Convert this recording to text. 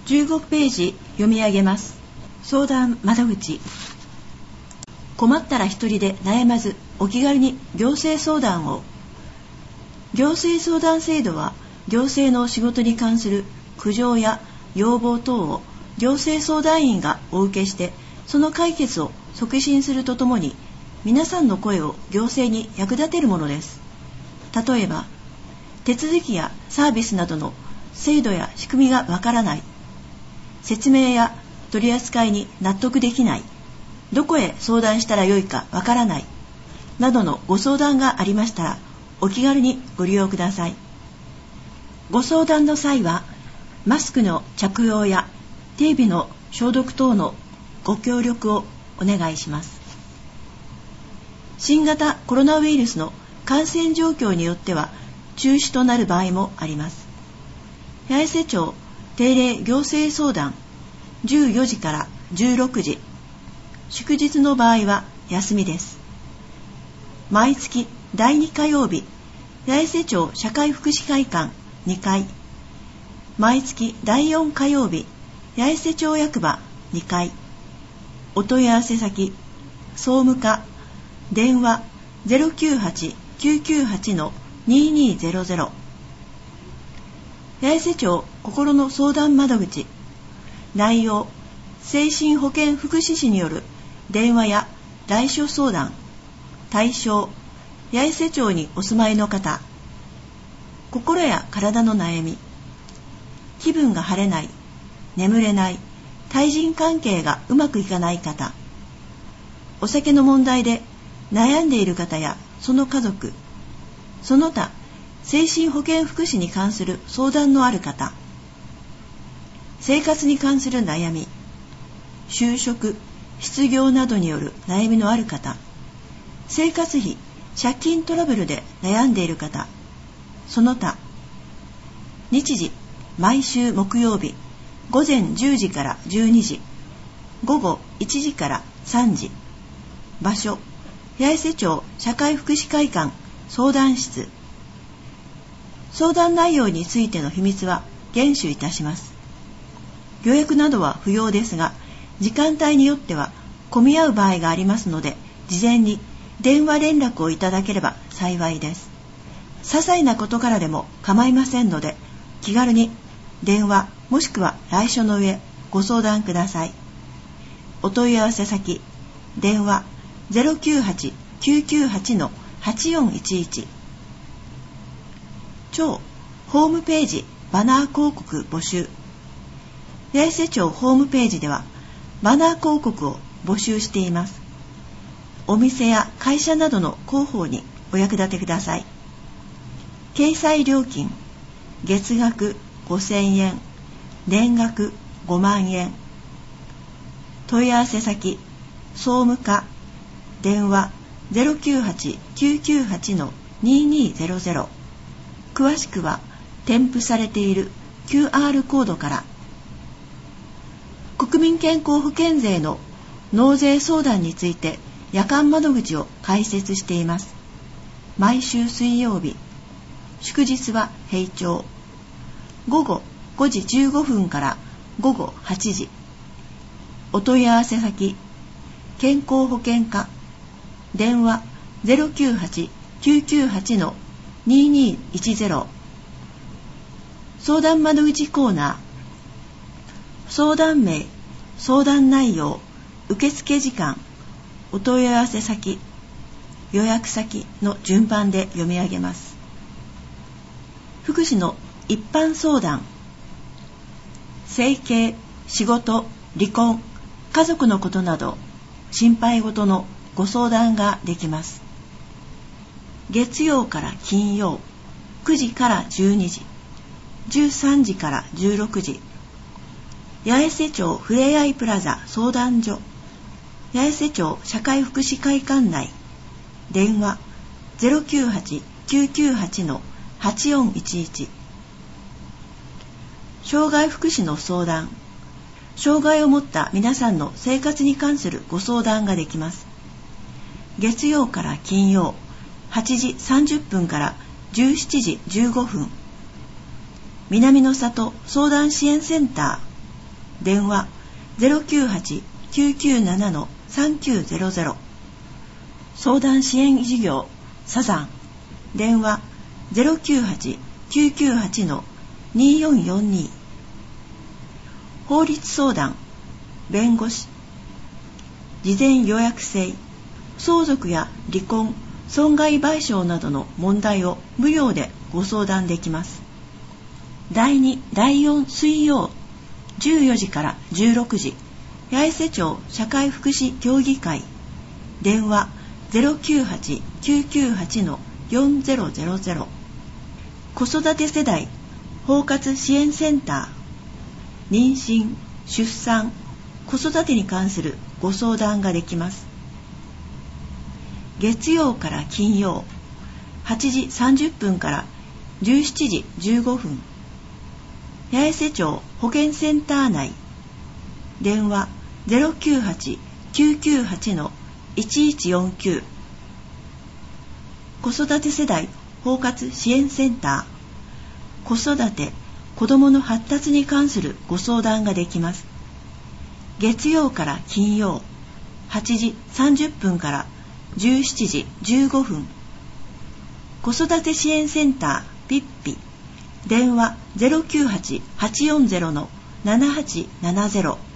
15ページ読み上げます。相談窓口。困ったら一人で悩まずお気軽に行政相談を。行政相談制度は行政の仕事に関する苦情や要望等を行政相談員がお受けしてその解決を促進するとともに皆さんの声を行政に役立てるものです。例えば手続きやサービスなどの制度や仕組みがわからない、説明や取り扱いに納得できない、どこへ相談したらよいかわからないなどのご相談がありましたらお気軽にご利用ください。ご相談の際はマスクの着用や手指の消毒等のご協力をお願いします。新型コロナウイルスの感染状況によっては中止となる場合もあります。八重瀬町定例行政相談14時から16時、祝日の場合は休みです。毎月第2火曜日、八重瀬町社会福祉会館2階、毎月第4火曜日、八重瀬町役場2階、お問い合わせ先、総務課、電話 098-998-2200、八重瀬町心の相談窓口。内容、精神保健福祉士による電話や来所相談。対象、八重瀬町にお住まいの方。心や体の悩み、気分が晴れない、眠れない、対人関係がうまくいかない方、お酒の問題で悩んでいる方やその家族、その他精神保健福祉に関する相談のある方、生活に関する悩み、就職、失業などによる悩みのある方、生活費、借金トラブルで悩んでいる方、その他。日時、毎週木曜日、午前10時から12時、午後1時から3時。場所、八重瀬町社会福祉会館相談室。相談内容についての秘密は厳守いたします。予約などは不要ですが、時間帯によっては混み合う場合がありますので、事前に電話連絡をいただければ幸いです。些細なことからでも構いませんので、気軽に電話もしくは来所の上ご相談ください。お問い合わせ先、電話 098-998-8411。町ホームページバナー広告募集。八重瀬町ホームページではバナー広告を募集しています。お店や会社などの広報にお役立てください。掲載料金、月額5000円、年額5万円。問い合わせ先、総務課、電話 098-998-2200。詳しくは添付されている QR コードから。国民健康保険税の納税相談について夜間窓口を開設しています。毎週水曜日、祝日は平朝。午後5時15分から午後8時。お問い合わせ先、健康保険課、電話 098-998-2210。相談窓口コーナー。相談名、相談内容、受付時間、お問い合わせ先、予約先の順番で読み上げます。福祉の一般相談、生計、仕事、離婚、家族のことなど心配事のご相談ができます。月曜から金曜、9時から12時、13時から16時。八重瀬町ふれあいプラザ相談所、八重瀬町社会福祉会館内。電話 098-998-8411。障害福祉の相談。障害を持った皆さんの生活に関するご相談ができます。月曜から金曜、8時30分から17時15分。南の里相談支援センター電話 098-997-3900。相談支援事業サザン、電話 098-998-2442。法律相談、弁護士、事前予約制、相続や離婚、損害賠償などの問題を無料でご相談できます。第2、第4水曜14時から16時、八重瀬町社会福祉協議会、電話 098-998-4000。子育て世代包括支援センター、妊娠、出産、子育てに関するご相談ができます。月曜から金曜8時30分から17時15分、八重瀬町保健センター内、電話 098-998-1149。子育て世代包括支援センター、子育て、子どもの発達に関するご相談ができます。月曜から金曜8時30分から17時15分、子育て支援センターピッピ、電話 098-840-7870。